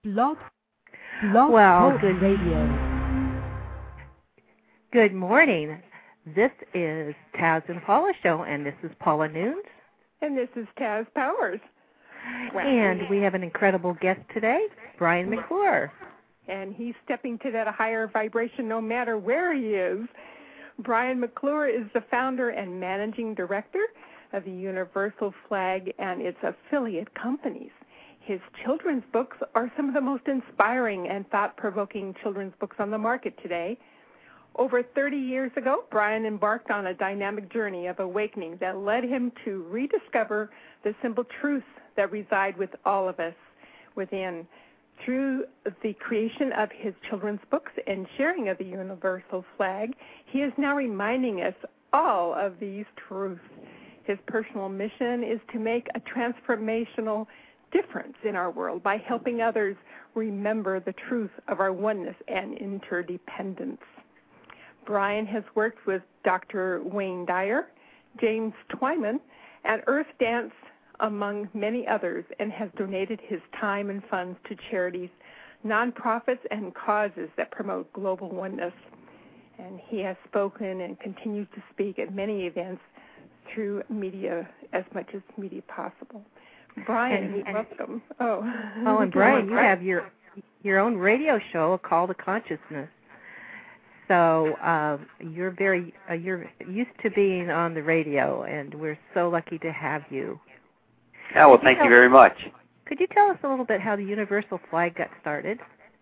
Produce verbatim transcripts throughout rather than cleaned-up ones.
Blog, Blog Well, Talk good Radio. Good morning. This is Taz and Paula Show, and this is Paula Nunes. And this is Taz Powers. Wow. And we have an incredible guest today, Brian McClure. And he's stepping to that higher vibration no matter where he is. Brian McClure is the founder and managing director of the Universal Flag and its affiliate companies. His children's books are some of the most inspiring and thought-provoking children's books on the market today. Over thirty years ago, Brian embarked on a dynamic journey of awakening that led him to rediscover the simple truths that reside with all of us within. Through the creation of his children's books and sharing of the Universal Flag, he is now reminding us all of these truths. His personal mission is to make a transformational difference in our world by helping others remember the truth of our oneness and interdependence. Brian has worked with Doctor Wayne Dyer, James Twyman, and Earth Dance, among many others, and has donated his time and funds to charities, nonprofits, and causes that promote global oneness. And he has spoken and continues to speak at many events through media, as much as media possible. Brian, and, and, welcome. Oh, oh and Brian, you have your your own radio show, A Call to Consciousness. So uh, you're very uh, you're used to being on the radio, and we're so lucky to have you. Oh, well, thank you, you very much. Could you tell us a little bit how the Universal Flag got started?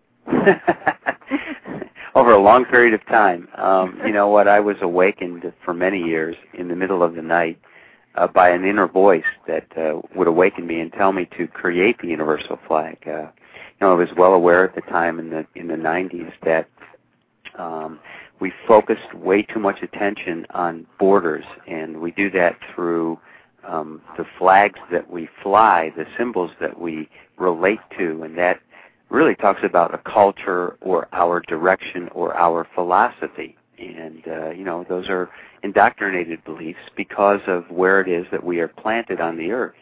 Over a long period of time. Um, you know what, I was awakened for many years in the middle of the night uh, by an inner voice that uh, would awaken me and tell me to create the Universal Flag. Uh, you know, I was well aware at the time in the in the nineties that um, we focused way too much attention on borders, and we do that through Um, the flags that we fly, the symbols that we relate to, and that really talks about a culture or our direction or our philosophy. And, uh, you know, those are indoctrinated beliefs because of where it is that we are planted on the earth.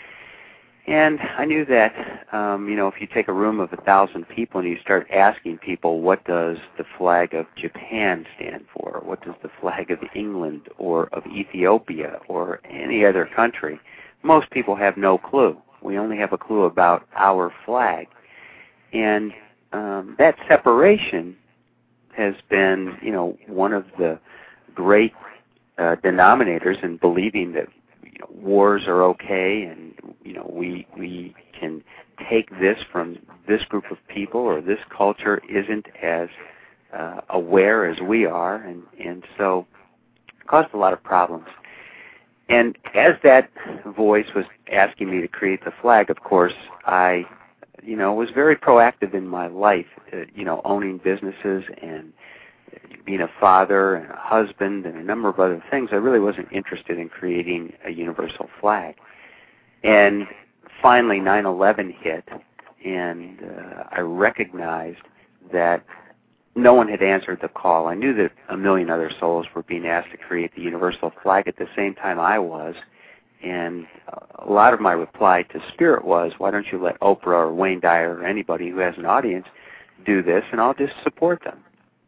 And I knew that, um, you know, if you take a room of a thousand people and you start asking people, what does the flag of Japan stand for? What does the flag of England or of Ethiopia or any other country? Most people have no clue. We only have a clue about our flag. And um, that separation has been, you know, one of the great uh, denominators in believing that you know, wars are okay, and you know we we can take this from this group of people, or this culture isn't as uh, aware as we are, and and so it caused a lot of problems. And as that voice was asking me to create the flag, of course, I, you know, was very proactive in my life, uh, you know, owning businesses and being a father and a husband and a number of other things. I really wasn't interested in creating a universal flag. And finally nine eleven hit, and uh, I recognized that no one had answered the call. I knew that a million other souls were being asked to create the universal flag at the same time I was, and a lot of my reply to Spirit was, why don't you let Oprah or Wayne Dyer or anybody who has an audience do this, and I'll just support them.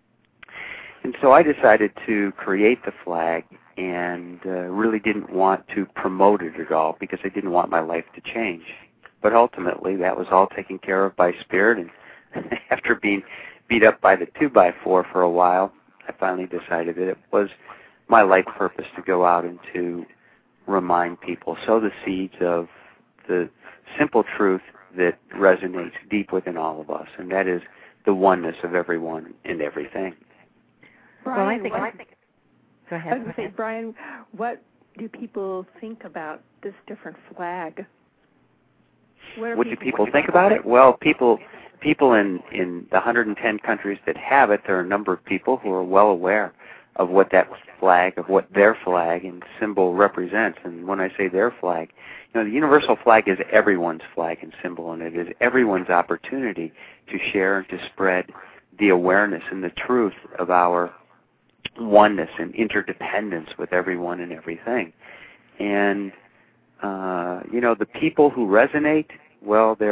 And so I decided to create the flag, and uh, really didn't want to promote it at all because I didn't want my life to change. But ultimately, that was all taken care of by Spirit, and after being beat up by the two by four for a while, I finally decided that it was my life purpose to go out and to remind people, sow the seeds of the simple truth that resonates deep within all of us, and that is the oneness of everyone and everything. Brian, well, I think, what, I think go ahead. I was going to say, Brian, what do people think about this different flag? What, what do people think about it? Well, people people in, in the one hundred ten countries that have it, there are a number of people who are well aware of what that flag, of what their flag and symbol represents. And when I say their flag, you know, the universal flag is everyone's flag and symbol, and it is everyone's opportunity to share and to spread the awareness and the truth of our oneness and interdependence with everyone and everything. And, uh, you know, the people who resonate, well, they're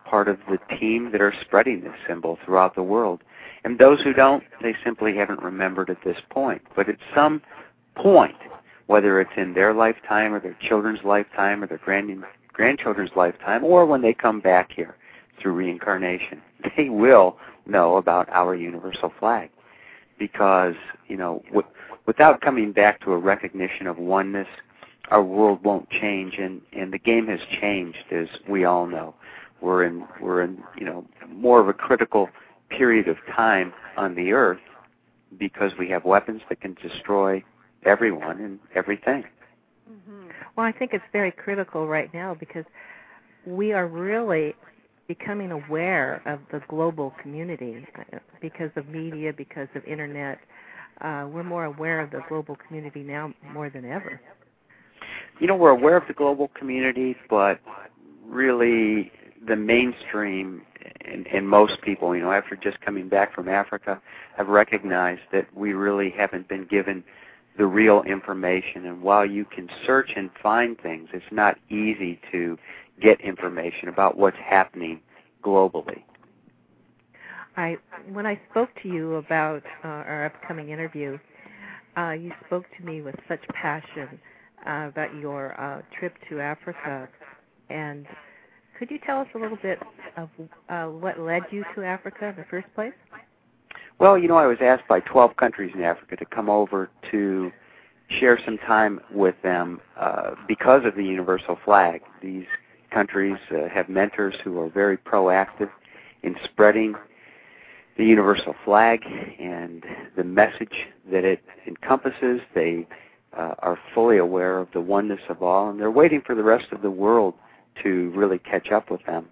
part of the team that are spreading this symbol throughout the world. And those who don't, they simply haven't remembered at this point. But at some point, whether it's in their lifetime or their children's lifetime or their grand- grandchildren's lifetime, or when they come back here through reincarnation, they will know about our universal flag. Because, you know, w- without coming back to a recognition of oneness, our world won't change, and, and the game has changed, as we all know. We're in, we're in, you know, more of a critical period of time on the earth because we have weapons that can destroy everyone and everything. Mm-hmm. Well, I think it's very critical right now because we are really becoming aware of the global community because of media, because of internet. Uh, we're more aware of the global community now more than ever. You know, we're aware of the global community, but really the mainstream and, and most people, you know, after just coming back from Africa, have recognized that we really haven't been given the real information. And while you can search and find things, it's not easy to get information about what's happening globally. I, when I spoke to you about uh, our upcoming interview, uh, you spoke to me with such passion uh, about your uh, trip to Africa. And could you tell us a little bit of uh, what led you to Africa in the first place? Well, you know, I was asked by twelve countries in Africa to come over to share some time with them uh, because of the universal flag. These countries uh, have mentors who are very proactive in spreading the universal flag and the message that it encompasses. They uh, are fully aware of the oneness of all, and they're waiting for the rest of the world to really catch up with them.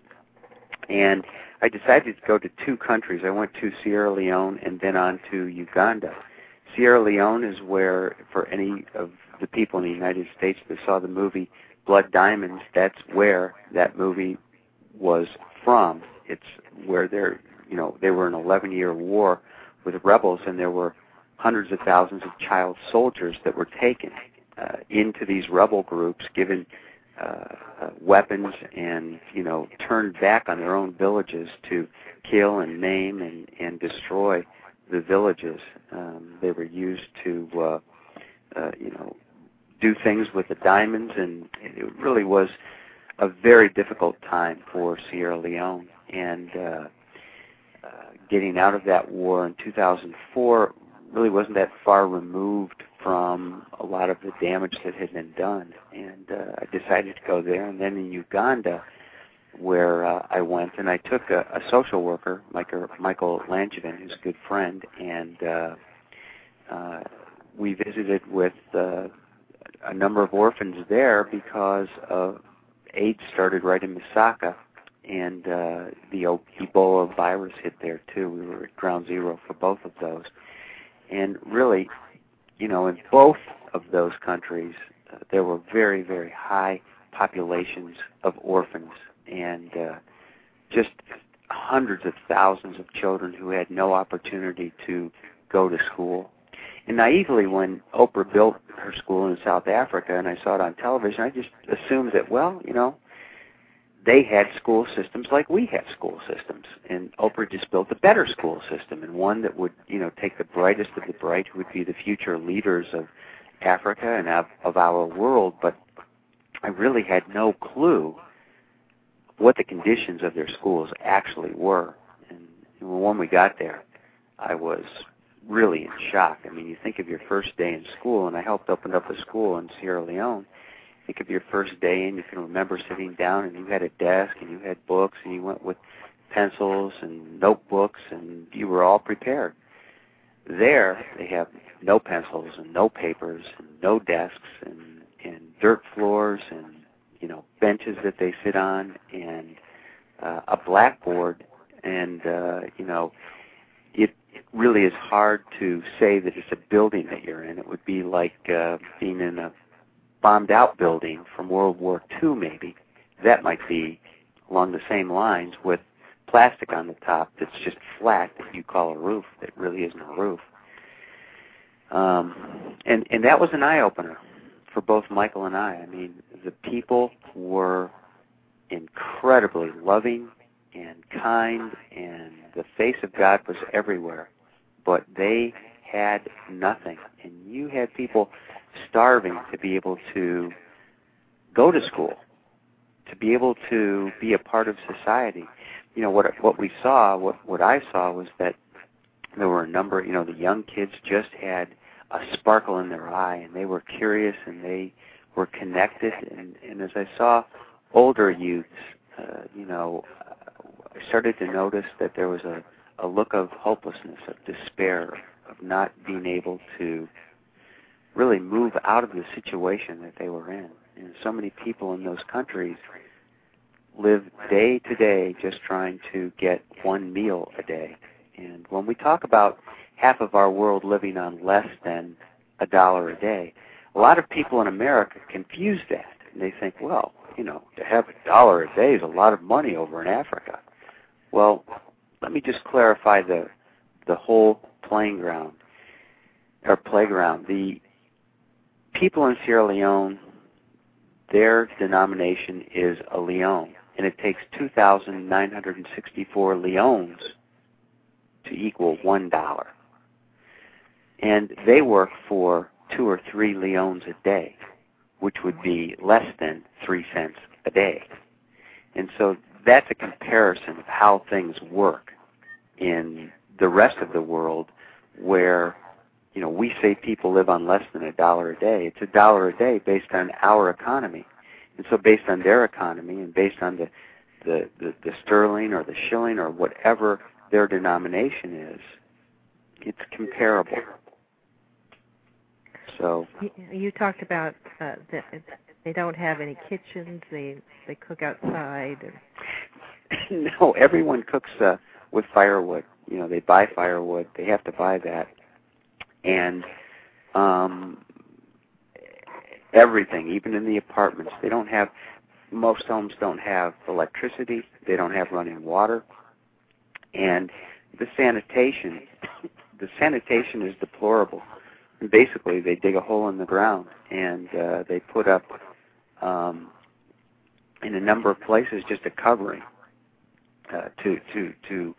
And I decided to go to two countries. I went to Sierra Leone and then on to Uganda. Sierra Leone is where, for any of the people in the United States that saw the movie Blood Diamonds, that's where that movie was from. It's where they're, you know, they were in an eleven-year war with rebels, and there were hundreds of thousands of child soldiers that were taken uh, into these rebel groups, given uh, uh, weapons, and, you know, turned back on their own villages to kill and maim and, and destroy the villages. Um, they were used to, uh, uh, you know, do things with the diamonds, and it really was a very difficult time for Sierra Leone. And uh, uh, getting out of that war in two thousand four really wasn't that far removed from a lot of the damage that had been done. And uh, I decided to go there. And then in Uganda, where uh, I went, and I took a, a social worker, Michael, Michael Langevin, who's a good friend, and uh, uh, we visited with uh, a number of orphans there because uh, AIDS started right in Masaka, and uh, the Ebola virus hit there too. We were at ground zero for both of those. And really, you know, in both of those countries, uh, there were very, very high populations of orphans, and uh, just hundreds of thousands of children who had no opportunity to go to school. And naively, when Oprah built her school in South Africa and I saw it on television, I just assumed that, well, you know, they had school systems like we have school systems. And Oprah just built a better school system, and one that would, you know, take the brightest of the bright who would be the future leaders of Africa and of, of our world. But I really had no clue what the conditions of their schools actually were. And when we got there, I was really in shock. I mean, you think of your first day in school, and I helped open up a school in Sierra Leone. Think of your first day, and you can remember sitting down, and you had a desk, and you had books, and you went with pencils and notebooks, and you were all prepared. There, they have no pencils and no papers and no desks and, and dirt floors and, you know, benches that they sit on and uh, a blackboard. And, uh, you know, it, it really is hard to say that it's a building that you're in. It would be like uh, being in a bombed-out building from World War Two, maybe. That might be along the same lines, with plastic on the top that's just flat that you call a roof that really isn't a roof. Um, and, and that was an eye-opener for both Michael and I. I mean, the people were incredibly loving and kind, and the face of God was everywhere. But they had nothing. And you had people starving to be able to go to school, to be able to be a part of society. You know, what what we saw, what, what I saw was that there were a number, you know, the young kids just had a sparkle in their eye, and they were curious, and they were connected. And, and as I saw older youths, uh, you know, I started to notice that there was a, a look of hopelessness, of despair, of not being able to really move out of the situation that they were in. And so many people in those countries live day to day just trying to get one meal a day. And when we talk about half of our world living on less than a dollar a day, a lot of people in America confuse that. And they think, well, you know, to have a dollar a day is a lot of money over in Africa. Well, let me just clarify the the whole playing ground, or playground. The people in Sierra Leone, their denomination is a leone, and it takes two thousand nine hundred sixty-four leones to equal one dollar. And they work for two or three leones a day, which would be less than three cents a day. And so that's a comparison of how things work in the rest of the world, where, you know, we say people live on less than a dollar a day. It's a dollar a day based on our economy. And so based on their economy and based on the, the, the, the sterling or the shilling or whatever their denomination is, it's comparable. So you, you talked about uh, that they don't have any kitchens. They they cook outside. And no, everyone cooks uh, with firewood. You know, they buy firewood. They have to buy that, and um, everything, even in the apartments, they don't have. Most homes don't have electricity. They don't have running water, and the sanitation. The sanitation is deplorable. And basically, they dig a hole in the ground, and uh, they put up, um, in a number of places, just a covering uh, to to to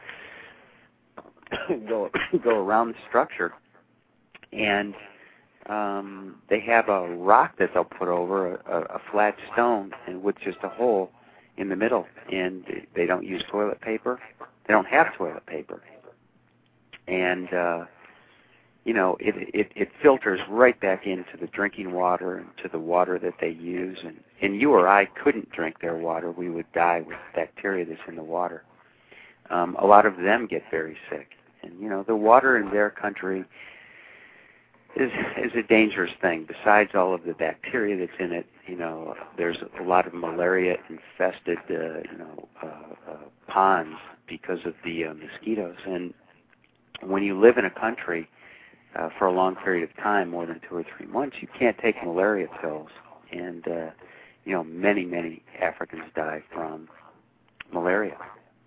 go go around the structure. And um, they have a rock that they'll put over a, a flat stone, and with just a hole in the middle. And they don't use toilet paper. They don't have toilet paper. And uh, you know, it, it it filters right back into the drinking water and to the water that they use. And, and you or I couldn't drink their water. We would die with bacteria that's in the water. Um, a lot of them get very sick. And, you know, the water in their country is is a dangerous thing. Besides all of the bacteria that's in it, you know, there's a lot of malaria-infested, uh, you know, uh, uh, ponds because of the uh, mosquitoes. And when you live in a country uh, for a long period of time, more than two or three months, you can't take malaria pills. And, uh, you know, many, many Africans die from malaria.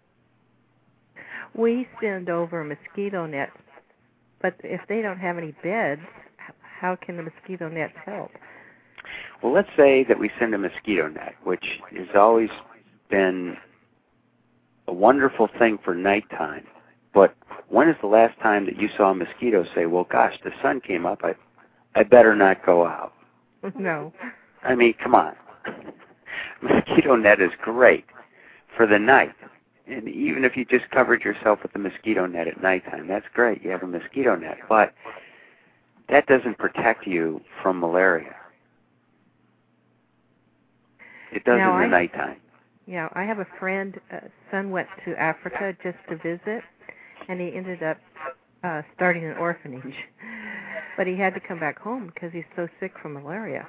We send over mosquito nets, but if they don't have any beds, how can the mosquito nets help? Well, let's say that we send a mosquito net, which has always been a wonderful thing for nighttime. But when is the last time that you saw a mosquito say, well, gosh, the sun came up, I, I better not go out? No. I mean, come on. Mosquito net is great for the night. And even if you just covered yourself with a mosquito net at nighttime, that's great. You have a mosquito net. But that doesn't protect you from malaria. It does now, in the I, nighttime. Yeah, I have a friend, uh, son went to Africa just to visit, and he ended up uh, starting an orphanage. But he had to come back home because he's so sick from malaria.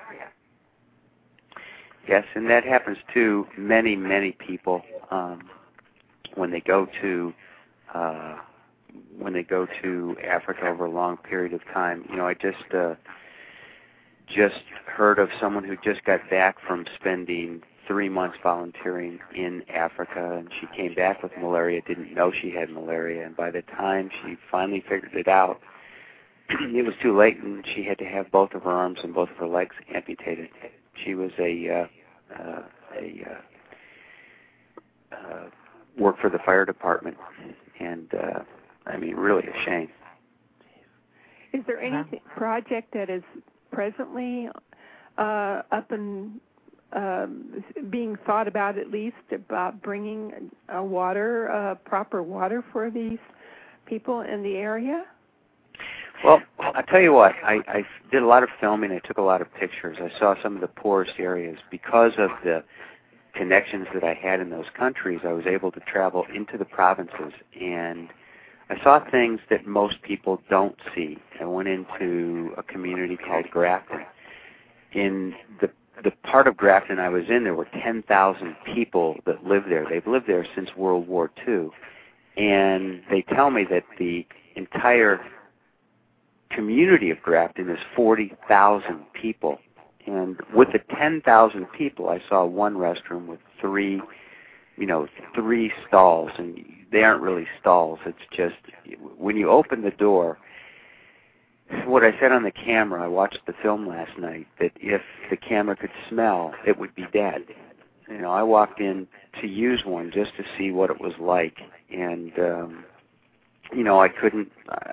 Yes, and that happens to many, many people. Um, when they go to uh, when they go to Africa over a long period of time. You know, I just uh, just heard of someone who just got back from spending three months volunteering in Africa, and she came back with malaria, didn't know she had malaria, and by the time she finally figured it out, it was too late, and she had to have both of her arms and both of her legs amputated. She was a uh, uh, a uh, uh, work for the fire department, and uh, I mean, really a shame. Is there any uh-huh. project that is presently uh, up and uh, being thought about, at least, about bringing a water, uh, proper water for these people in the area? Well, I'll tell you what, I, I did a lot of filming. I took a lot of pictures. I saw some of the poorest areas. Because of the connections that I had in those countries, I was able to travel into the provinces, and I saw things that most people don't see. I went into a community called Grafton. In the the part of Grafton I was in, there were ten thousand people that lived there. They've lived there since World War Two. And they tell me that the entire community of Grafton is forty thousand people. And with the ten thousand people, I saw one restroom with three, you know, three stalls. And they aren't really stalls. It's just, when you open the door, what I said on the camera, I watched the film last night, that if the camera could smell, it would be dead. You know, I walked in to use one just to see what it was like. And, um, you know, I couldn't... I,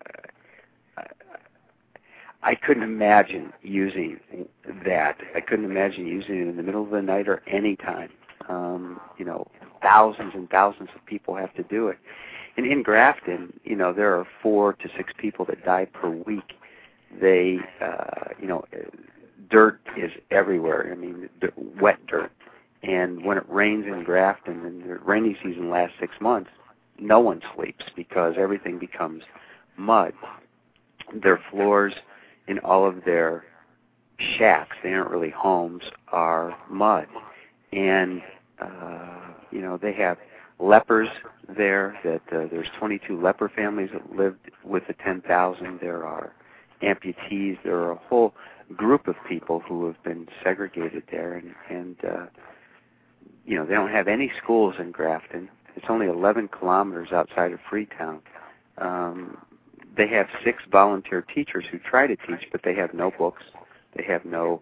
I couldn't imagine using that. I couldn't imagine using it in the middle of the night or any time. Um, you know, thousands and thousands of people have to do it. And in Grafton, you know, there are four to six people that die per week. They, uh, you know, dirt is everywhere. I mean, wet dirt. And when it rains in Grafton, and the rainy season lasts six months, no one sleeps because everything becomes mud. Their floors in all of their shacks, they aren't really homes, are mud. And, uh, you know, they have lepers there, that uh, there's twenty-two leper families that lived with the ten thousand. There are amputees. There are a whole group of people who have been segregated there. And, and uh, you know, they don't have any schools in Grafton. It's only eleven kilometers outside of Freetown. Um, They have six volunteer teachers who try to teach, but they have no books. They have no,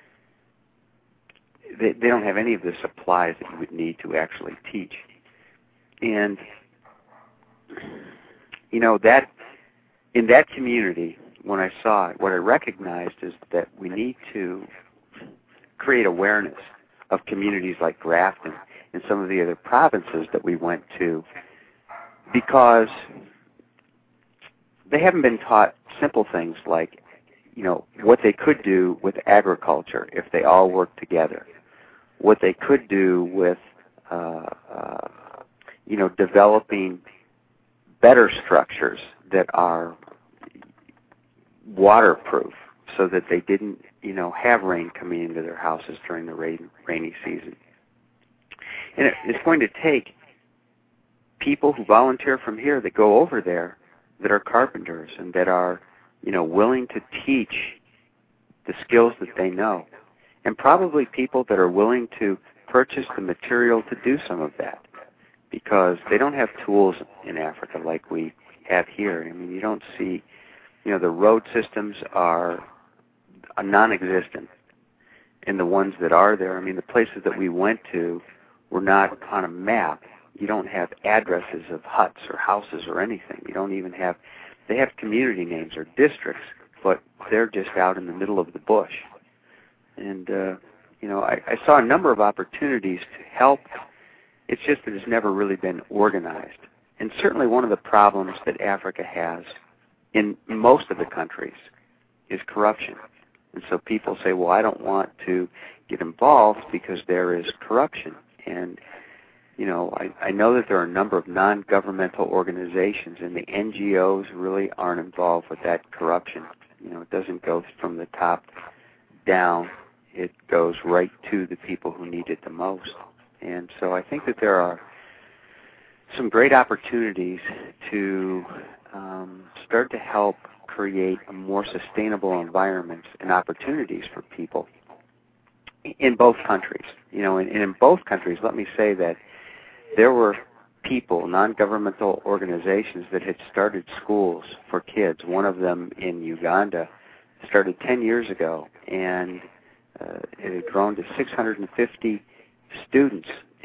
they, they don't have any of the supplies that you would need to actually teach. And, you know, that, in that community, when I saw it, what I recognized is that we need to create awareness of communities like Grafton and some of the other provinces that we went to, because they haven't been taught simple things like, you know, what they could do with agriculture if they all worked together, what they could do with, uh, uh, you know, developing better structures that are waterproof so that they didn't, you know, have rain coming into their houses during the rain, rainy season. And it, it's going to take people who volunteer from here that go over there that are carpenters and that are, you know, willing to teach the skills that they know. And probably people that are willing to purchase the material to do some of that, because they don't have tools in Africa like we have here. I mean, you don't see, you know, the road systems are non-existent. And the ones that are there, I mean, the places that we went to were not on a map. You don't have addresses of huts or houses or anything. You don't even have, they have community names or districts, but they're just out in the middle of the bush. And, uh, you know, I, I saw a number of opportunities to help. It's just that it's never really been organized. And certainly one of the problems that Africa has in most of the countries is corruption. And so people say, well, I don't want to get involved because there is corruption. And you know, I, I know that there are a number of non-governmental organizations, and the N G Os really aren't involved with that corruption. You know, it doesn't go from the top down. It goes right to the people who need it the most. And so I think that there are some great opportunities to um, start to help create a more sustainable environment and opportunities for people in both countries. You know, and, and in both countries, let me say that there were people, non-governmental organizations that had started schools for kids. One of them in Uganda started ten years ago, and uh, it had grown to six hundred fifty students,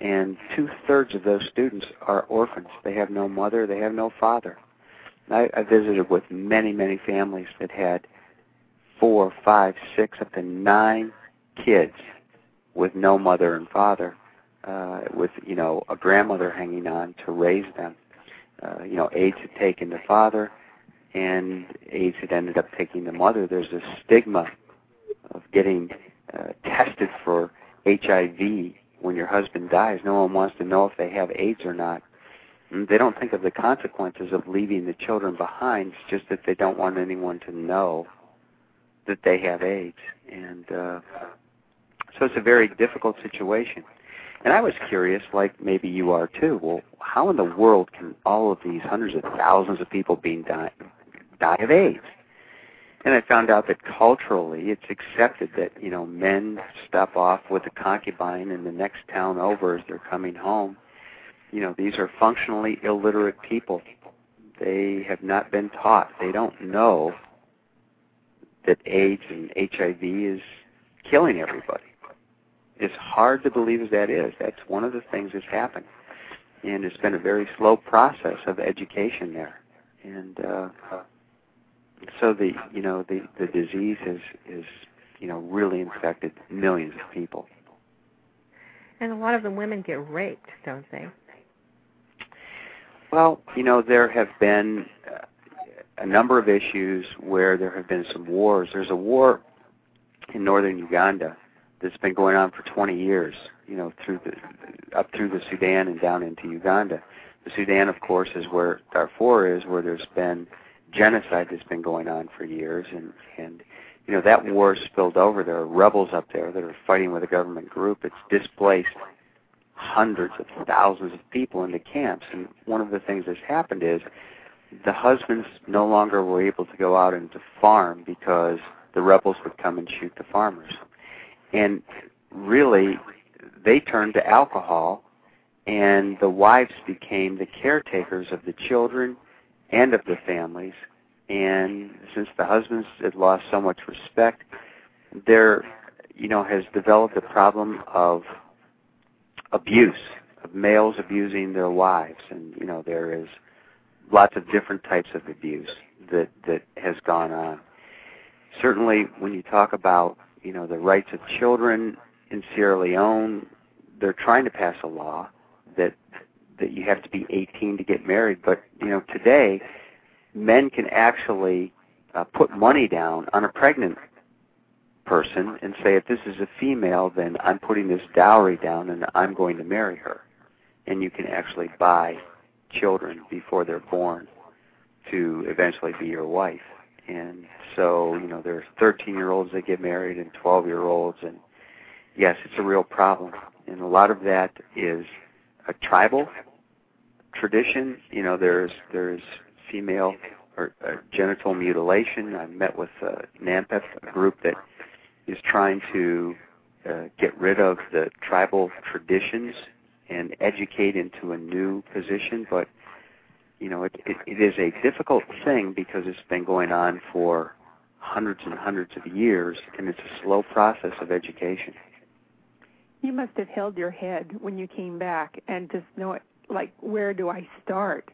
and two-thirds of those students are orphans. They have no mother, they have no father. I, I visited with many, many families that had four, five, six, up to nine kids with no mother and father, uh, with, you know, a grandmother hanging on to raise them. Uh, you know, AIDS had taken the father, and AIDS had ended up taking the mother. There's a stigma of getting uh, tested for H I V when your husband dies. No one wants to know if they have AIDS or not. And they don't think of the consequences of leaving the children behind. It's just that they don't want anyone to know that they have AIDS. And uh, so it's a very difficult situation. And I was curious, like maybe you are too, well, how in the world can all of these hundreds of thousands of people being die, die of AIDS? And I found out that culturally it's accepted that, you know, men stop off with a concubine in the next town over as they're coming home. You know, these are functionally illiterate people. They have not been taught. They don't know that AIDS and H I V is killing everybody. As hard to believe as that is, that's one of the things that's happened. And it's been a very slow process of education there. And uh, so the, you know, the, the disease has, is, you know, really infected millions of people. And a lot of the women get raped, don't they? Well, you know, there have been uh, a number of issues where there have been some wars. There's a war in northern Uganda that's been going on for twenty years, you know, through the, up through the Sudan and down into Uganda. The Sudan, of course, is where Darfur is, where there's been genocide that's been going on for years, and, and you know, that war spilled over. There are rebels up there that are fighting with a government group. It's displaced hundreds of thousands of people into camps, and one of the things that's happened is the husbands no longer were able to go out and to farm because the rebels would come and shoot the farmers. And really, they turned to alcohol, and the wives became the caretakers of the children and of the families. And since the husbands had lost so much respect, there, you know, has developed a problem of abuse, of males abusing their wives. And, you know, there is lots of different types of abuse that, that has gone on. Certainly, when you talk about, you know, the rights of children in Sierra Leone, they're trying to pass a law that that you have to be eighteen to get married. But, you know, today, men can actually uh, put money down on a pregnant person and say, if this is a female, then I'm putting this dowry down and I'm going to marry her. And you can actually buy children before they're born to eventually be your wife. And so, you know, there's thirteen-year-olds that get married and twelve-year-olds, and yes, it's a real problem. And a lot of that is a tribal tradition. You know, there's there's female or uh, genital mutilation. I met with uh, NAMPEF, a group that is trying to uh, get rid of the tribal traditions and educate into a new position, but you know, it, it, it is a difficult thing because it's been going on for hundreds and hundreds of years, and it's a slow process of education. You must have held your head when you came back and just know it, like, where do I start?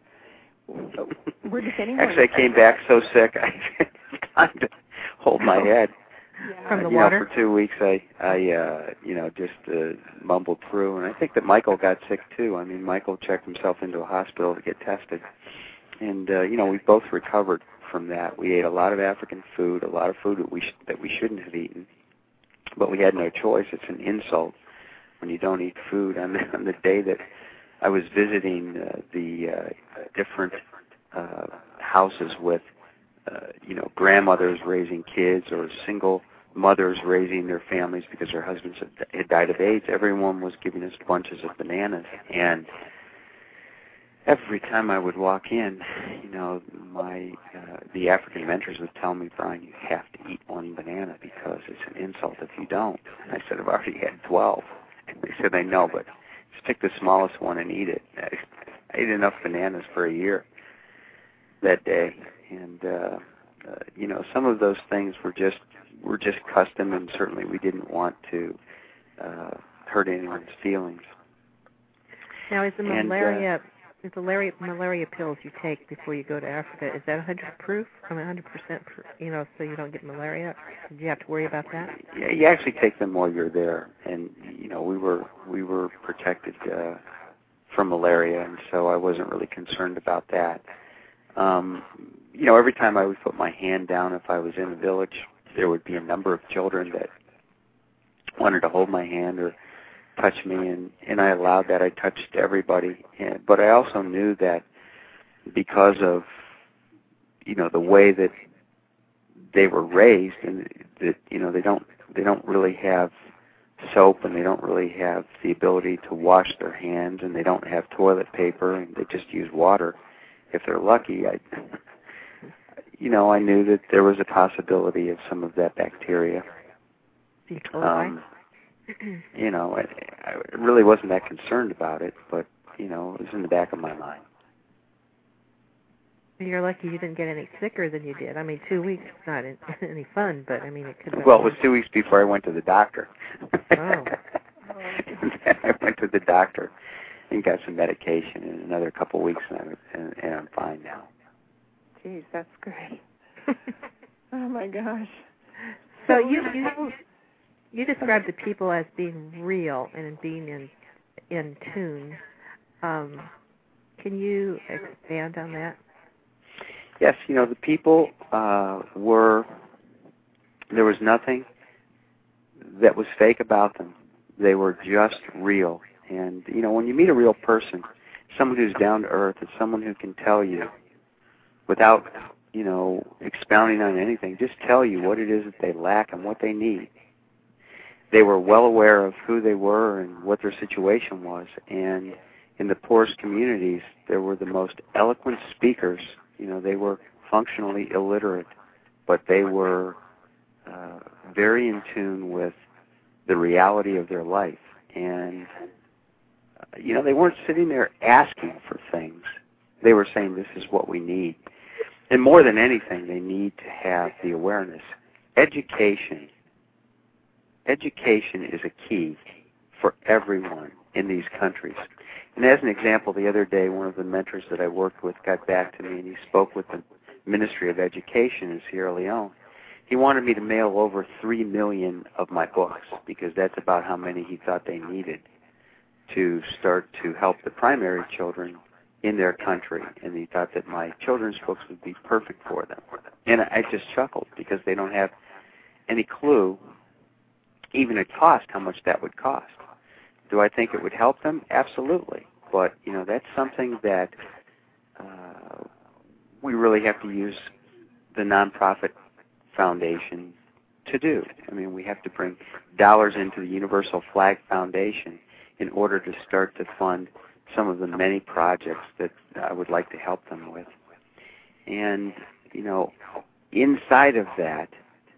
Where does anyone Actually, I came back so sick, I had time to hold my head. Yeah. From the uh, water? Know, for two weeks, I, I uh, you know, just uh, mumbled through, and I think that Michael got sick too. I mean, Michael checked himself into a hospital to get tested, and uh, you know, we both recovered from that. We ate a lot of African food, a lot of food that we sh- that we shouldn't have eaten, but we had no choice. It's an insult when you don't eat food. On the, on the day that I was visiting uh, the uh, different uh, houses with, uh, you know, grandmothers raising kids or single mothers raising their families because their husbands had, had died of AIDS, everyone was giving us bunches of bananas. And every time I would walk in, you know, my uh, the African mentors would tell me, Brian, you have to eat one banana because it's an insult if you don't. And I said, I've already had twelve. And they said, I know, but just pick the smallest one and eat it. I, I ate enough bananas for a year that day. And, uh, uh, you know, some of those things were just were just custom, and certainly we didn't want to uh, hurt anyone's feelings. Now, is the And, malaria, uh, is the malaria, malaria pills you take before you go to Africa, is that one hundred proof? I mean, one hundred percent, proof, you know, so you don't get malaria? Did you have to worry about that? Yeah, you actually take them while you're there, and you know we were we were protected uh, from malaria, and so I wasn't really concerned about that. Um, you know, every time I would put my hand down, if I was in a village, there would be a number of children that wanted to hold my hand or touch me, and, and I allowed that. I touched everybody, and, but I also knew that because of, you know, the way that they were raised, and that, you know, they don't they don't really have soap, and they don't really have the ability to wash their hands, and they don't have toilet paper, and they just use water. If they're lucky, I, you know, I knew that there was a possibility of some of that bacteria. Um, you know, I, I really wasn't that concerned about it, but, you know, it was in the back of my mind. You're lucky you didn't get any sicker than you did. I mean, two weeks is not any fun, but, I mean, it could have been. Well, it was two weeks before I went to the doctor. Oh. I went to the doctor and got some medication, and another couple of weeks, and, I, and, and I'm fine now. Geez, that's great. Oh, my gosh. So you... you You described the people as being real and being in in tune. Um, can you expand on that? Yes, you know, the people uh, were, there was nothing that was fake about them. They were just real. And, you know, when you meet a real person, someone who's down to earth, it's someone who can tell you without, you know, expounding on anything, just tell you what it is that they lack and what they need. They were well aware of who they were and what their situation was. And in the poorest communities, there were the most eloquent speakers. You know, they were functionally illiterate, but they were uh, very in tune with the reality of their life. And, uh, you know, they weren't sitting there asking for things. They were saying, this is what we need. And more than anything, they need to have the awareness. Education Education is a key for everyone in these countries. And as an example, the other day, one of the mentors that I worked with got back to me, and he spoke with the Ministry of Education in Sierra Leone. He wanted me to mail over three million of my books, because that's about how many he thought they needed to start to help the primary children in their country. And he thought that my children's books would be perfect for them. And I just chuckled, because they don't have any clue, even at cost, how much that would cost. Do I think it would help them? Absolutely. But, you know, that's something that uh, we really have to use the nonprofit foundation to do. I mean, we have to bring dollars into the Universal Flag Foundation in order to start to fund some of the many projects that I would like to help them with. And, you know, inside of that,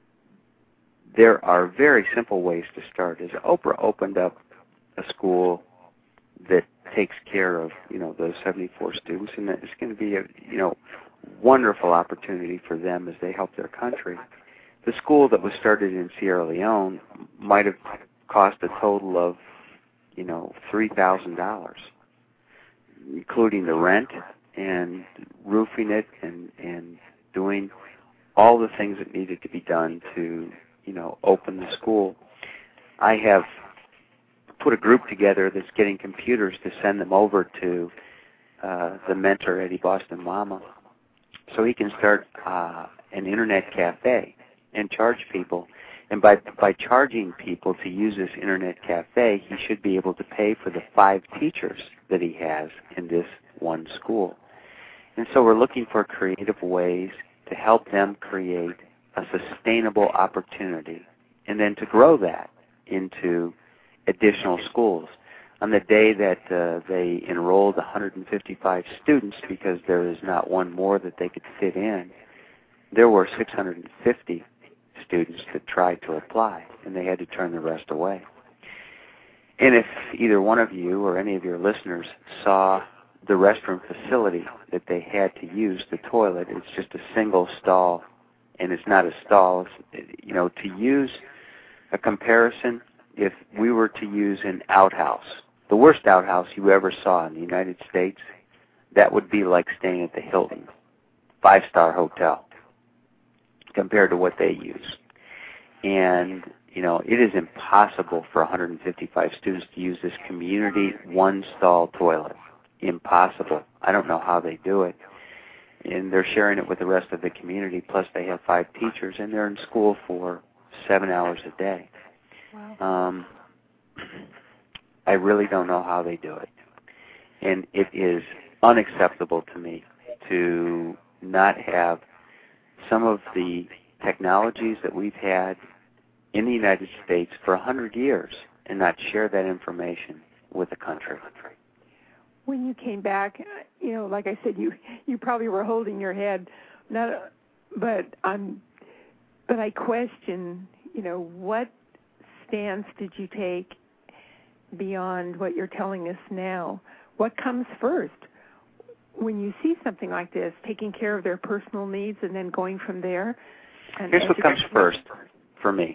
there are very simple ways to start. As Oprah opened up a school that takes care of, you know, those seventy-four students, and it's going to be a, you know, wonderful opportunity for them as they help their country. The school that was started in Sierra Leone might have cost a total of, you know, three thousand dollars, including the rent and roofing it and, and doing all the things that needed to be done to, you know, open the school. I have put a group together that's getting computers to send them over to uh, the mentor, Eddie Boston Mama, so he can start uh, an internet cafe and charge people. And by by charging people to use this internet cafe, he should be able to pay for the five teachers that he has in this one school. And so we're looking for creative ways to help them create a sustainable opportunity, and then to grow that into additional schools. On the day that uh, they enrolled one hundred fifty-five students, because there is not one more that they could fit in, there were six hundred fifty students that tried to apply, and they had to turn the rest away. And if either one of you or any of your listeners saw the restroom facility that they had to use, the toilet, it's just a single stall, and it's not a stall. It's, you know, to use a comparison, if we were to use an outhouse the worst outhouse you ever saw in the United States, that would be like staying at the Hilton, five-star hotel, compared to what they use. And, you know, it is impossible for one hundred fifty-five students to use this community one-stall toilet. Impossible. I don't know how they do it. And they're sharing it with the rest of the community, plus they have five teachers, and they're in school for seven hours a day. Wow. Um, I really don't know how they do it. And it is unacceptable to me to not have some of the technologies that we've had in the United States for one hundred years and not share that information with the country. When you came back, you know, like I said, you you probably were holding your head, not, but I'm, but I question, you know, what stance did you take beyond what you're telling us now? What comes first when you see something like this, taking care of their personal needs and then going from there? And Here's what comes first for me.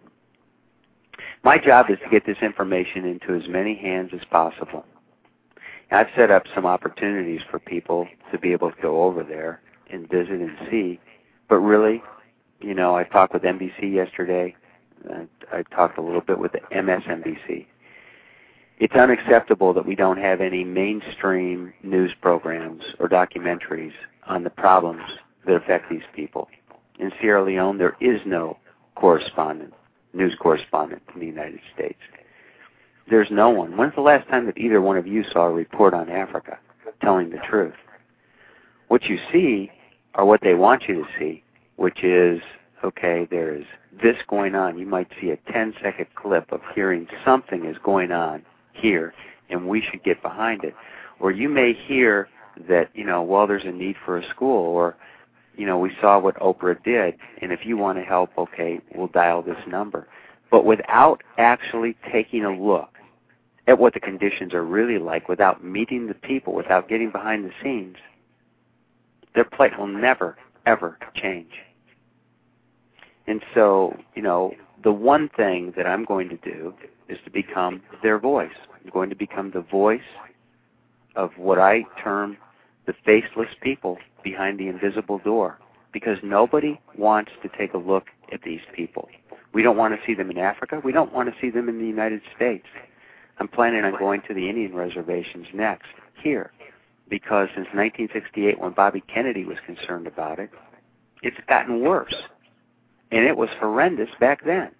My job is to get this information into as many hands as possible. I've set up some opportunities for people to be able to go over there and visit and see. But really, you know, I talked with N B C yesterday. Uh, I talked a little bit with the M S N B C. It's unacceptable that we don't have any mainstream news programs or documentaries on the problems that affect these people. In Sierra Leone, there is no correspondent, news correspondent in the United States. There's no one. When's the last time that either one of you saw a report on Africa telling the truth? What you see are what they want you to see, which is, okay, there is this going on. You might see a ten-second clip of hearing something is going on here, and we should get behind it. Or you may hear that, you know, well, there's a need for a school, or, you know, we saw what Oprah did, and if you want to help, okay, we'll dial this number. But without actually taking a look at what the conditions are really like, without meeting the people, without getting behind the scenes, their plight will never, ever change. And so, you know, the one thing that I'm going to do is to become their voice. I'm going to become the voice of what I term the faceless people behind the invisible door, because nobody wants to take a look at these people. We don't want to see them in Africa. We don't want to see them in the United States. I'm planning on going to the Indian reservations next, here, because since nineteen sixty-eight, when Bobby Kennedy was concerned about it, it's gotten worse. And it was horrendous back then.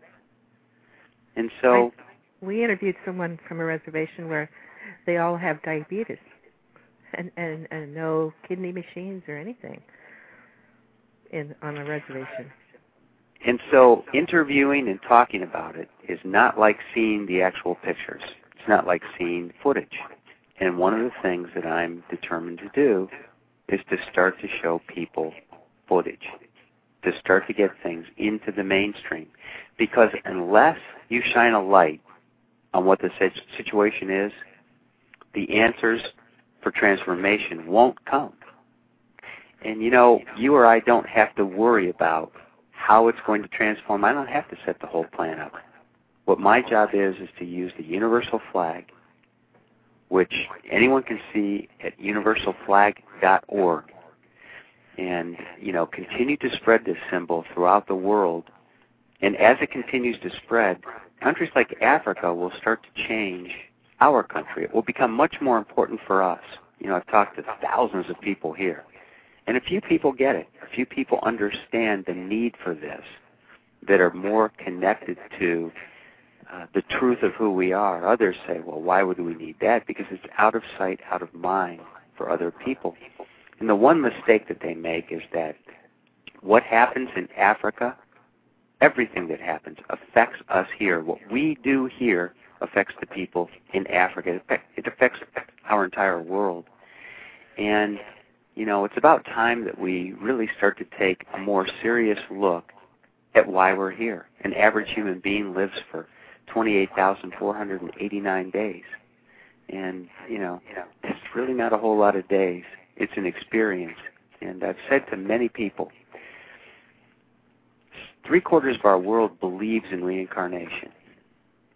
And so... We interviewed someone from a reservation where they all have diabetes and, and, and no kidney machines or anything in on a reservation. And so interviewing and talking about it is not like seeing the actual pictures. It's not like seeing footage. And one of the things that I'm determined to do is to start to show people footage, to start to get things into the mainstream. Because unless you shine a light on what the situation is, the answers for transformation won't come. And, you know, you or I don't have to worry about how it's going to transform. I don't have to set the whole plan up. What my job is is to use the universal flag, which anyone can see at universal flag dot org, and, you know, continue to spread this symbol throughout the world. And as it continues to spread, countries like Africa will start to change our country. It will become much more important for us. You know, I've talked to thousands of people here, and a few people get it. A few people understand the need for this, that are more connected to uh, the truth of who we are. Others say, well, why would we need that? Because it's out of sight, out of mind for other people. And the one mistake that they make is that what happens in Africa, everything that happens affects us here. What we do here affects the people in Africa. It affects our entire world. And, you know, it's about time that we really start to take a more serious look at why we're here. An average human being lives for twenty-eight thousand four hundred eighty-nine days. And, you know, it's really not a whole lot of days. It's an experience. And I've said to many people, three quarters of our world believes in reincarnation.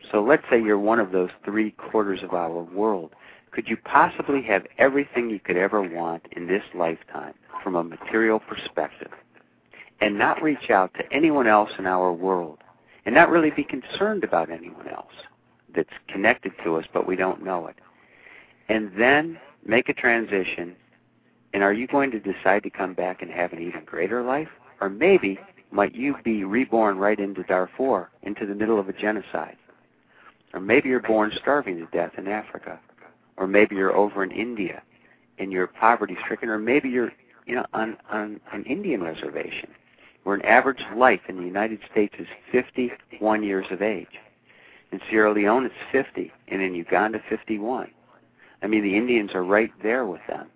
So let's say you're one of those three quarters of our world. Could you possibly have everything you could ever want in this lifetime from a material perspective and not reach out to anyone else in our world and not really be concerned about anyone else that's connected to us but we don't know it? And then make a transition, and are you going to decide to come back and have an even greater life? Or maybe might you be reborn right into Darfur, into the middle of a genocide? Or maybe you're born starving to death in Africa. Or maybe you're over in India and you're poverty-stricken. Or maybe you're you know, on, on an Indian reservation where an average life in the United States is fifty-one years of age. In Sierra Leone, it's fifty, and in Uganda, fifty-one. I mean, the Indians are right there with them.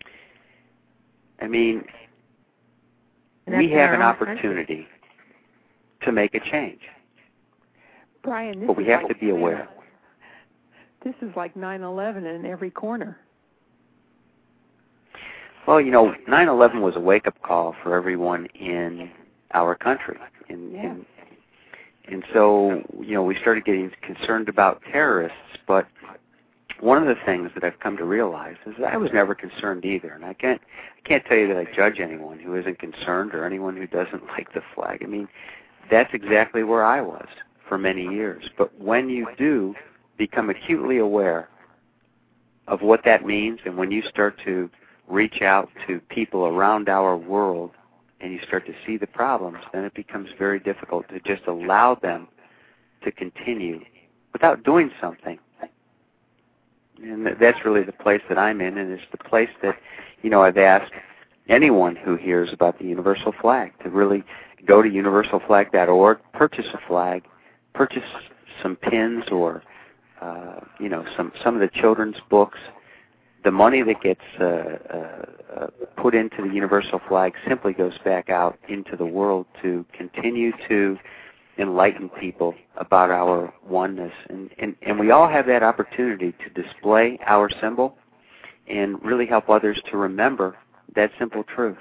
I mean, we have an opportunity to make a change. Brian, this but we is have like, to be aware. This is like nine eleven in every corner. Well, you know, nine eleven was a wake-up call for everyone in our country. And, yeah. and, and so, you know, we started getting concerned about terrorists, but one of the things that I've come to realize is that I was never concerned either. And I can't, I can't tell you that I judge anyone who isn't concerned or anyone who doesn't like the flag. I mean, that's exactly where I was for many years. But when you do become acutely aware of what that means, and when you start to reach out to people around our world and you start to see the problems, then it becomes very difficult to just allow them to continue without doing something. And that's really the place that I'm in, and it's the place that, you know, I've asked anyone who hears about the Universal Flag to really go to universal flag dot org, purchase a flag, purchase some pins or, uh, you know, some, some of the children's books. The money that gets uh, uh, put into the Universal Flag simply goes back out into the world to continue to enlighten people about our oneness. And, and, and we all have that opportunity to display our symbol and really help others to remember that simple truth.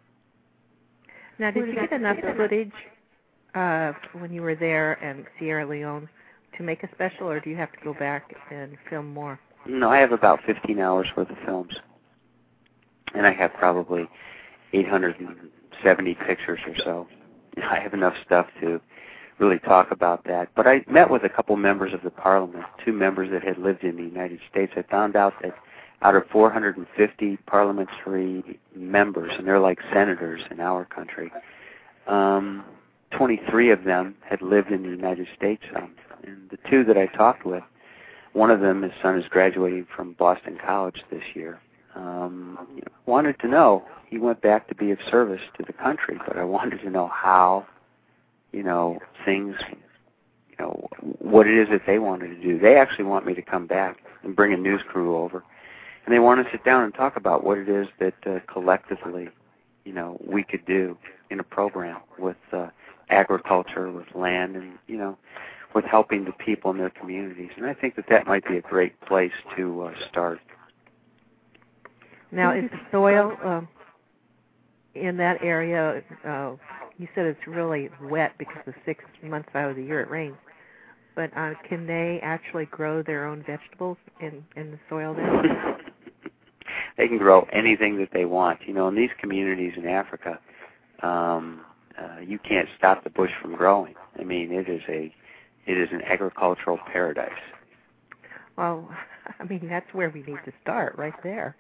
Now, did you get enough footage uh, when you were there in Sierra Leone to make a special, or do you have to go back and film more? No, I have about fifteen hours worth of films. And I have probably eight hundred seventy pictures or so. I have enough stuff to really talk about that. But I met with a couple members of the Parliament, two members that had lived in the United States. I found out that out of four hundred fifty parliamentary members, and they're like senators in our country, um, twenty-three of them had lived in the United States. Um, and the two that I talked with, one of them, his son is graduating from Boston College this year, um, you know, wanted to know, he went back to be of service to the country, but I wanted to know how, you know, things, you know, what it is that they wanted to do. They actually want me to come back and bring a news crew over. And they want to sit down and talk about what it is that uh, collectively, you know, we could do in a program with uh, agriculture, with land, and, you know, with helping the people in their communities. And I think that that might be a great place to uh, start. Now, is the soil uh, in that area, uh, you said it's really wet because the six months out of the year it rains, but uh, can they actually grow their own vegetables in, in the soil there? They can grow anything that they want. You know, in these communities in Africa, um, uh, you can't stop the bush from growing. I mean, it is a it is an agricultural paradise. Well, I mean, that's where we need to start, right there.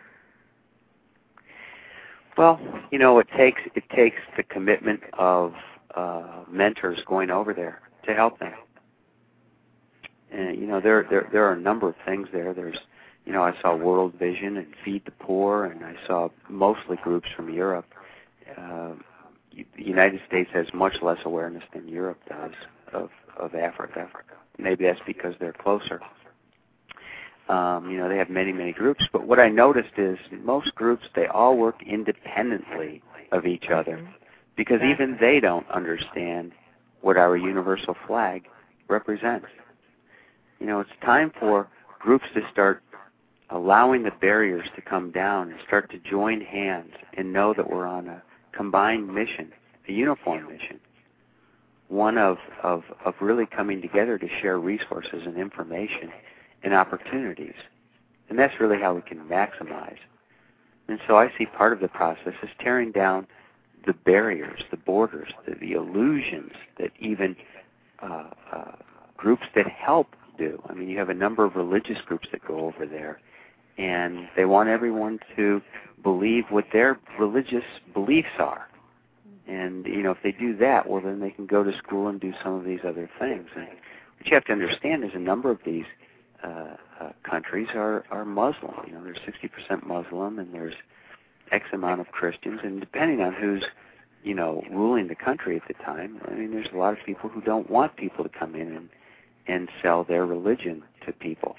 Well, you know, it takes it takes the commitment of uh, mentors going over there to help them. And you know, there there there are a number of things there. There's, you know, I saw World Vision and Feed the Poor, and I saw mostly groups from Europe. Uh, the United States has much less awareness than Europe does of of Africa. Maybe that's because they're closer. Um, you know, they have many, many groups. But what I noticed is most groups, they all work independently of each other because even they don't understand what our universal flag represents. You know, it's time for groups to start allowing the barriers to come down and start to join hands and know that we're on a combined mission, a uniform mission. one of, of, of really coming together to share resources and information and opportunities. And that's really how we can maximize. And so I see part of the process is tearing down the barriers, the borders, the, the illusions that even uh, uh, groups that help do. I mean, you have a number of religious groups that go over there, and they want everyone to believe what their religious beliefs are. And, you know, if they do that, well, then they can go to school and do some of these other things. And what you have to understand is a number of these uh, uh, countries are, are Muslim. You know, there's sixty percent Muslim, and there's X amount of Christians. And depending on who's, you know, ruling the country at the time, I mean, there's a lot of people who don't want people to come in and, and sell their religion to people.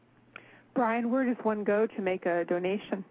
Brian, where does one go to make a donation?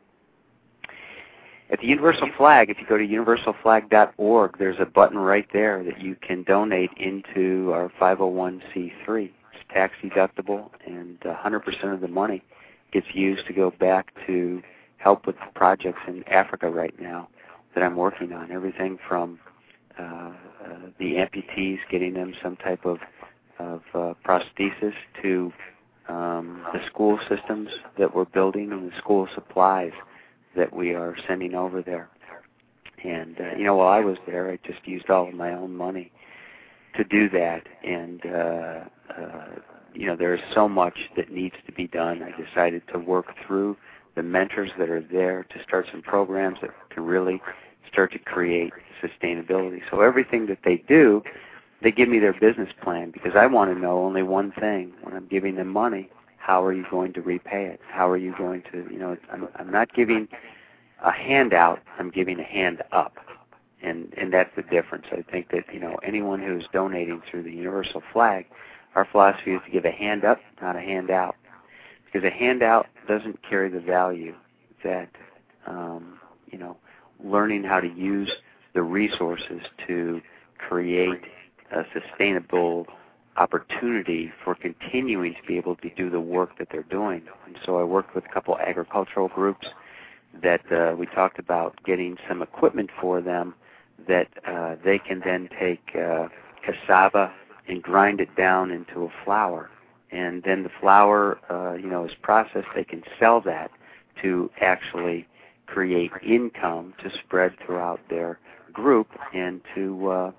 At the Universal Flag, if you go to universal flag dot org, there's a button right there that you can donate into our five oh one c three. It's tax deductible, and one hundred percent of the money gets used to go back to help with the projects in Africa right now that I'm working on. Everything from uh, uh, the amputees, getting them some type of, of uh, prosthesis, to um, the school systems that we're building and the school supplies that we are sending over there. And, uh, you know, while I was there, I just used all of my own money to do that. And, uh, uh, you know, there is so much that needs to be done. I decided to work through the mentors that are there to start some programs that can really start to create sustainability. So everything that they do, they give me their business plan, because I want to know only one thing when I'm giving them money: how are you going to repay it? How are you going to, you know, I'm, I'm not giving a handout, I'm giving a hand up. And and that's the difference. I think that, you know, anyone who's donating through the Universal Flag, our philosophy is to give a hand up, not a handout. Because a handout doesn't carry the value that, um, you know, learning how to use the resources to create a sustainable opportunity for continuing to be able to do the work that they're doing. And so I worked with a couple agricultural groups that uh, we talked about getting some equipment for them that uh, they can then take uh, cassava and grind it down into a flour. And then the flour, uh, you know, is processed. They can sell that to actually create income to spread throughout their group and to uh,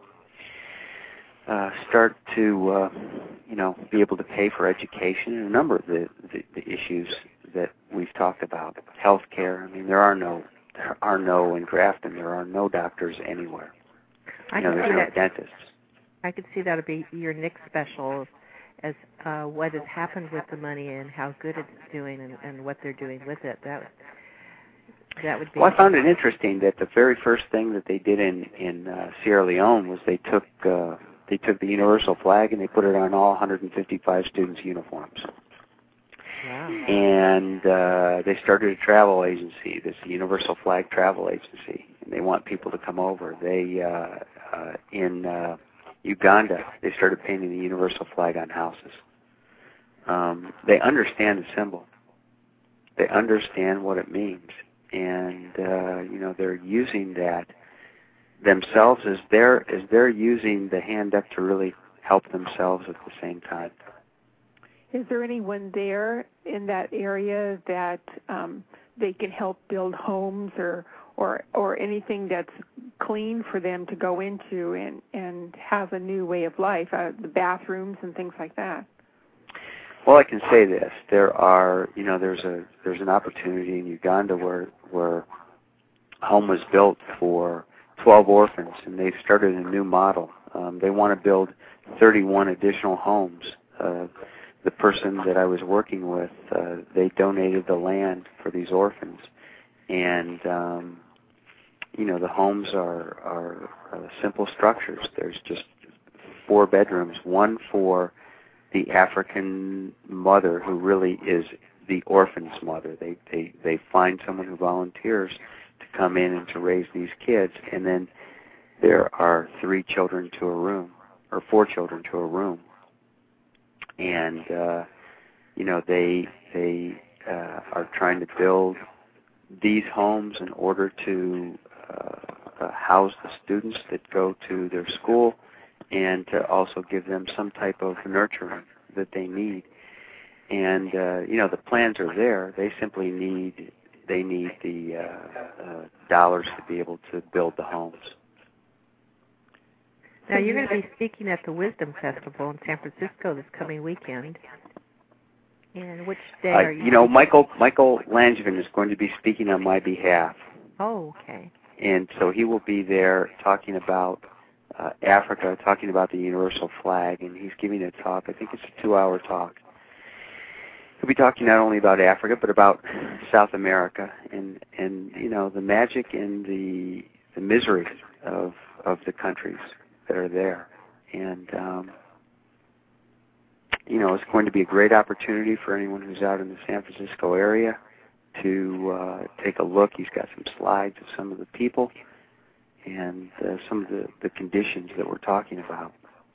uh, start to, uh, you know, be able to pay for education and a number of the, the, the issues that we've talked about. Healthcare. I mean, there are no, there are no in Grafton. There are no doctors anywhere. I you know, can there's see no that. dentists. I could see that would be your Nick special, as uh, what has happened with the money and how good it's doing, and, and what they're doing with it. That that would be. Well, I found it interesting that the very first thing that they did in in uh, Sierra Leone was they took uh, they took the Universal Flag and they put it on all one hundred fifty-five students' uniforms. Wow. And uh, they started a travel agency, this Universal Flag Travel Agency, and they want people to come over. They uh, uh, in uh, Uganda, they started painting the Universal Flag on houses. Um, they understand the symbol. They understand what it means, and uh, you know, they're using that themselves as they're as they're using the hand up to really help themselves at the same time. Is there anyone there in that area that um, they can help build homes or, or or anything that's clean for them to go into and, and have a new way of life, uh, the bathrooms and things like that? Well, I can say this: there are, you know, there's a there's an opportunity in Uganda where where a home was built for twelve orphans, and they've started a new model. Um, they want to build thirty-one additional homes. Uh, The person that I was working with, uh, they donated the land for these orphans, and um, you know, the homes are are uh, simple structures. There's just four bedrooms, one for the African mother who really is the orphan's mother. They they they find someone who volunteers to come in and to raise these kids, and then there are three children to a room, or four children to a room. And uh, you know, they they uh, are trying to build these homes in order to uh, uh, house the students that go to their school, and to also give them some type of nurturing that they need. And uh, you know, the plans are there. They simply need they need the uh, uh, dollars to be able to build the homes. Now, you're going to be speaking at the Wisdom Festival in San Francisco this coming weekend. And which day Uh, are you? you know, Michael Michael Langevin is going to be speaking on my behalf. Oh, okay. And so he will be there talking about uh, Africa, talking about the universal flag, and he's giving a talk. I think it's a two-hour talk. He'll be talking not only about Africa, but about South America and, and you know, the magic and the the misery of of the countries that are there. And, um, you know, it's going to be a great opportunity for anyone who's out in the San Francisco area to uh, take a look. He's got some slides of some of the people and uh, some of the, the conditions that we're talking about.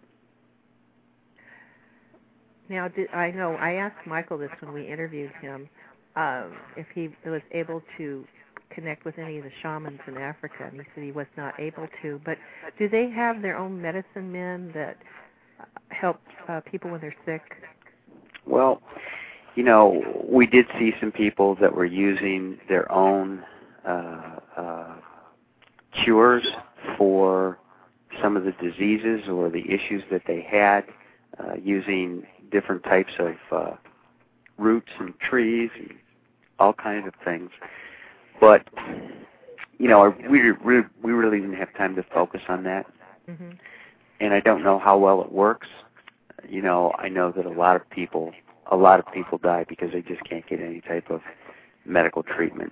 Now, did, I know I asked Michael this when we interviewed him, um, if he was able to connect with any of the shamans in Africa, and he said he was not able to. But do they have their own medicine men that help uh, people when they're sick? Well, you know, we did see some people that were using their own uh, uh, cures for some of the diseases or the issues that they had, uh, using different types of uh, roots and trees and all kinds of things. But, you know, we, we, we really didn't have time to focus on that. Mm-hmm. And I don't know how well it works. You know, I know that a lot of people, a lot of people die because they just can't get any type of medical treatment.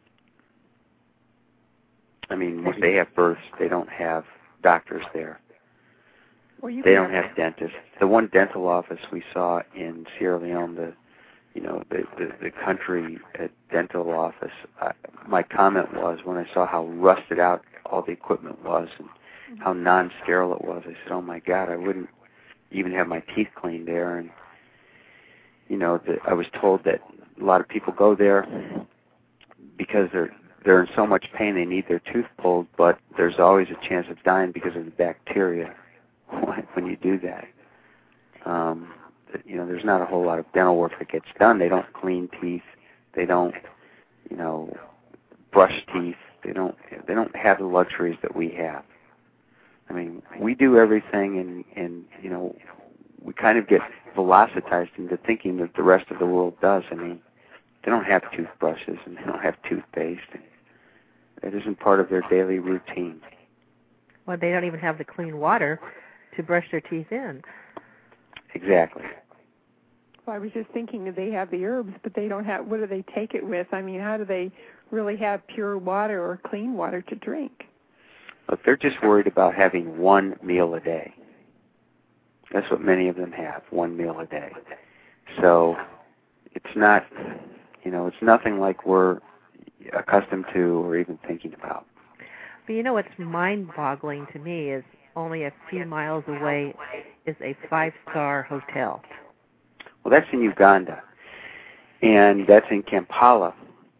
I mean, when they have births, they don't have doctors there. Well, you they don't have dentists. The one dental office we saw in Sierra Leone, the you know, the, the, the country uh, dental office, uh, my comment was when I saw how rusted out all the equipment was and how non-sterile it was, I said, oh my God, I wouldn't even have my teeth cleaned there. And, you know, the, I was told that a lot of people go there because they're they're in so much pain they need their tooth pulled, but there's always a chance of dying because of the bacteria when you do that. Um, you know, there's not a whole lot of dental work that gets done. They don't clean teeth. They don't, you know, brush teeth. They don't. They don't have the luxuries that we have. I mean, we do everything, and and you know, we kind of get velocitized into thinking that the rest of the world does. I mean, they don't have toothbrushes and they don't have toothpaste. That isn't part of their daily routine. Well, they don't even have the clean water to brush their teeth in. Exactly. Well, I was just thinking that they have the herbs, but they don't have, what do they take it with? I mean, how do they really have pure water or clean water to drink? Look, they're just worried about having one meal a day. That's what many of them have, one meal a day. So it's not, you know, it's nothing like we're accustomed to or even thinking about. But you know what's mind-boggling to me is only a few miles away is a five-star hotel. Well, that's in Uganda, and that's in Kampala,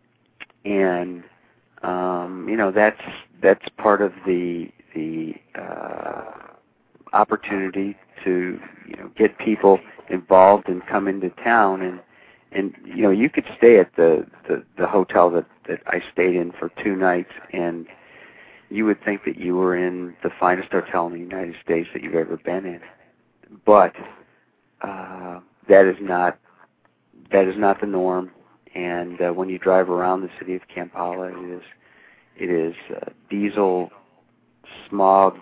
and um, you know that's that's part of the the uh, opportunity to you know get people involved and come into town, and and you know you could stay at the the, the hotel that, that I stayed in for two nights, and you would think that you were in the finest hotel in the United States that you've ever been in, but uh, that is not that is not the norm. And uh, when you drive around the city of Kampala, it is it is uh, diesel, smog,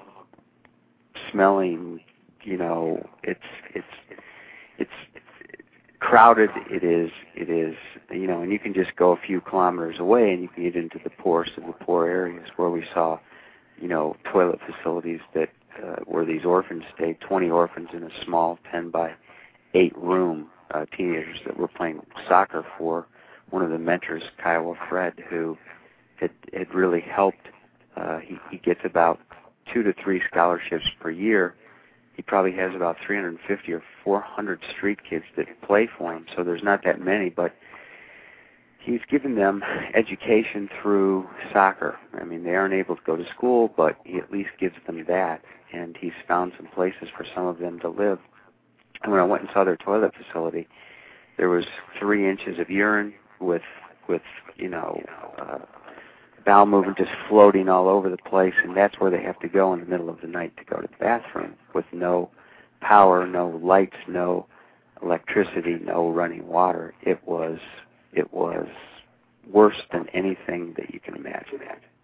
smelling. You know, it's it's it's crowded. It is it is you know, and you can just go a few kilometers away, and you can get into the poorest of the poor areas where we saw, you know, toilet facilities that uh, where these orphans stayed. Twenty orphans in a small ten by eight room. Uh, teenagers that were playing soccer for one of the mentors, Kiowa Fred, who had, had really helped. Uh, he, he gets about two to three scholarships per year. He probably has about three hundred fifty or four hundred street kids that play for him, so there's not that many, but he's given them education through soccer. I mean, they aren't able to go to school, but he at least gives them that. and he's found some places for some of them to live. And when I went and saw their toilet facility, there was three inches of urine with, with you know, uh, bowel movement just floating all over the place, and that's where they have to go in the middle of the night to go to the bathroom with no power, no lights, no electricity, no running water. It was, it was worse than anything that you can imagine.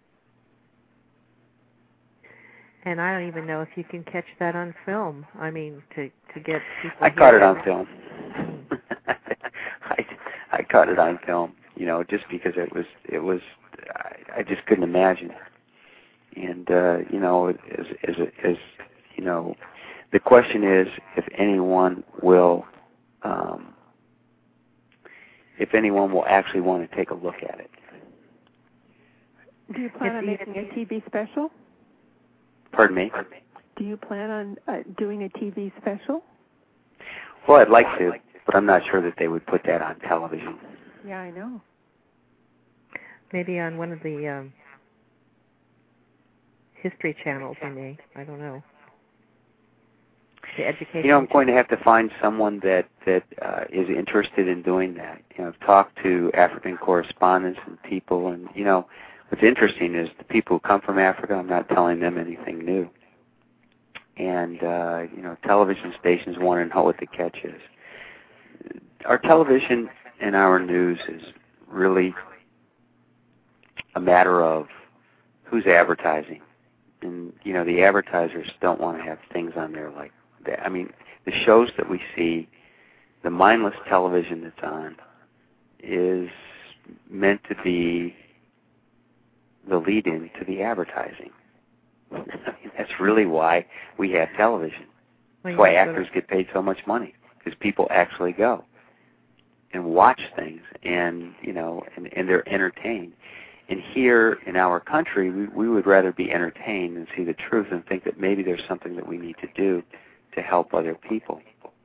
And I don't even know if you can catch that on film. I mean, to to get people. I caught it on film. I I caught it on film. You know, just because it was it was I, I just couldn't imagine. And uh, you know, as as as you know, the question is if anyone will. Um, if anyone will actually want to take a look at it. Do you plan on making a T V special? Pardon me? Do you plan on uh, doing a T V special? Well, I'd like to, but I'm not sure that they would put that on television. Yeah, I know. Maybe on one of the um, history channels, I may. I don't know. The education. You know, I'm going to have to find someone that that uh, is interested in doing that. You know, I've talked to African correspondents and people, and you know, what's interesting is the people who come from Africa. I'm not telling them anything new. And uh, you know, television stations want to know what the catch is. Our television and our news is really a matter of who's advertising, and you know, the advertisers don't want to have things on there like. I mean, the shows that we see, the mindless television that's on, is meant to be the lead-in to the advertising. I mean, that's really why we have television. That's why actors get paid so much money, because people actually go and watch things, and you know, and, and they're entertained. And here in our country, we, we would rather be entertained and see the truth and think that maybe there's something that we need to do to help other people.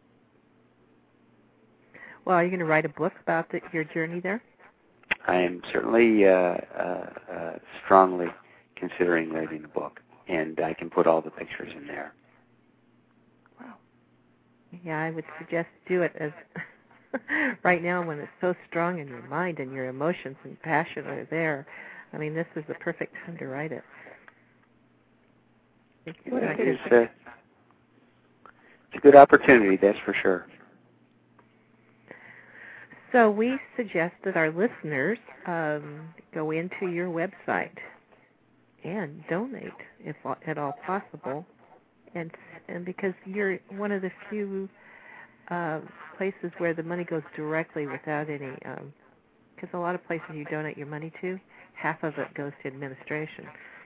Well, are you going to write a book about the, your journey there? I am certainly uh, uh, uh, strongly considering writing a book, and I can put all the pictures in there. Wow. Yeah, I would suggest do it as right now when it's so strong in your mind and your emotions and passion are there. I mean, this is the perfect time to write it. What it is, uh, it's a good opportunity, that's for sure. So we suggest that our listeners um, go into your website and donate, if at all possible, and and because you're one of the few uh, places where the money goes directly without any, because um, a lot of places you donate your money to, half of it goes to administration.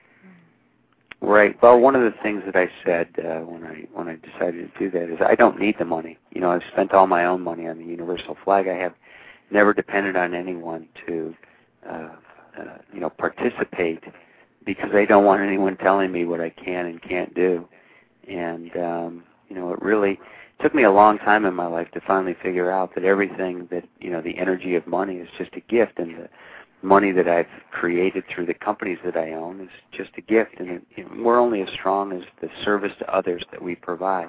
Right. Well, one of the things that I said uh, when I when I decided to do that is I don't need the money. You know, I've spent all my own money on the Universal Flag. I have never depended on anyone to, uh, uh, you know, participate because I don't want anyone telling me what I can and can't do. And um, you know, it really took me a long time in my life to finally figure out that everything that you know, the energy of money is just a gift, and the money that I've created through the companies that I own is just a gift, and it, you know, we're only as strong as the service to others that we provide.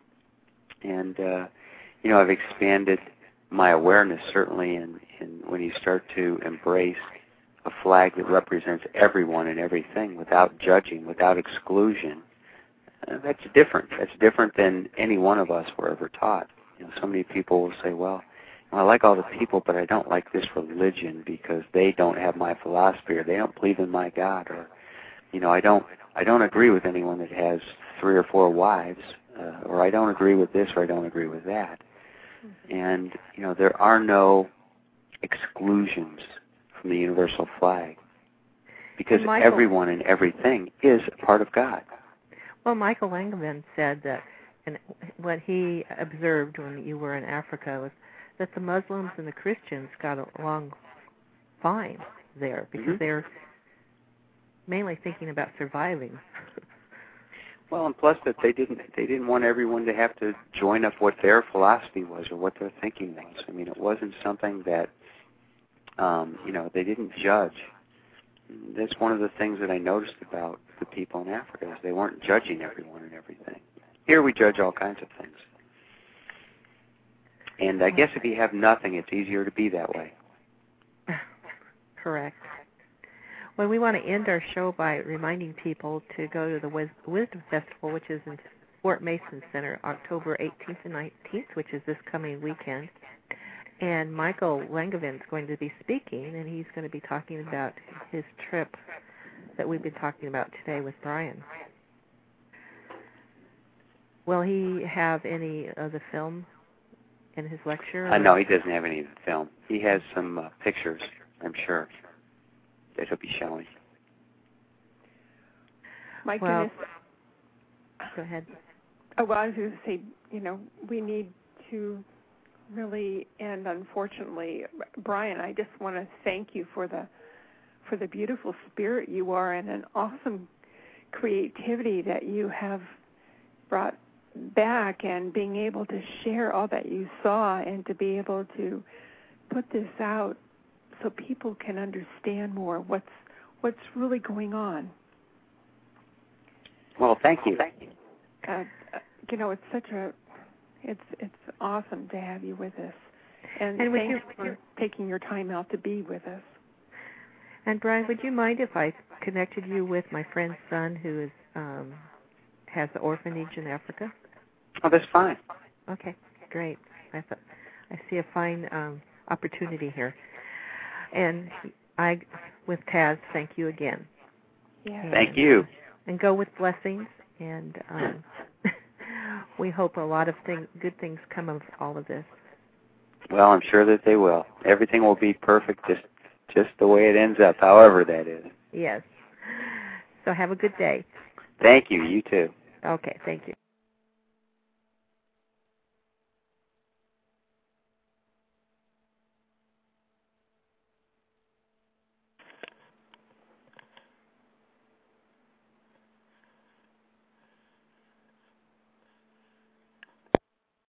And uh, you know, I've expanded my awareness certainly, in, in when you start to embrace a flag that represents everyone and everything without judging, without exclusion. Uh, that's different. That's different than any one of us were ever taught. You know, so many people will say, well, I like all the people, but I don't like this religion because they don't have my philosophy, or they don't believe in my God, or you know, I don't, I don't agree with anyone that has three or four wives, uh, or I don't agree with this, or I don't agree with that. And you know, there are no exclusions from the universal flag because Michael, everyone and everything is a part of God. Well, Michael Langevin said that, and what he observed when you were in Africa was that the Muslims and the Christians got along fine there because mm-hmm. they're mainly thinking about surviving. Well, and plus that they didn't they didn't want everyone to have to join up what their philosophy was or what their thinking was. I mean, it wasn't something that um, you know, they didn't judge. That's one of the things that I noticed about the people in Africa is they weren't judging everyone and Here we judge all kinds of things. And I guess if you have nothing, it's easier to be that way. Correct. Well, we want to end our show by reminding people to go to the Wis- Wisdom Festival, which is in Fort Mason Center, October eighteenth and nineteenth, which is this coming weekend. And Michael Langevin is going to be speaking, and he's going to be talking about his trip that we've been talking about today with Brian. Will he have any of the film in his lecture? I uh, know he doesn't have any of the film. He has some uh, pictures, I'm sure, that he'll be showing. My well, goodness. Go ahead. Oh, well, I was going to say, you know, we need to really end, unfortunately. Brian, I just want to thank you for the for the beautiful spirit you are and an awesome creativity that you have brought back, and being able to share all that you saw and to be able to put this out so people can understand more what's what's really going on. Well, thank you. Thank you. Uh, you know, it's such a it's it's awesome to have you with us, and, and thank you you for taking your time out to be with us. And Brian, would you mind if I connected you with my friend's son who is um, has the orphanage in Africa? Oh, that's fine. Okay, great. I thought I see a fine um, opportunity here. And I, with Taz, thank you again. Yeah. And, thank you. And go with blessings. And um, we hope a lot of thing, good things come of all of this. Well, I'm sure that they will. Everything will be perfect, just just the way it ends up, however that is. Yes. So have a good day. Thank you. You too. Okay, thank you.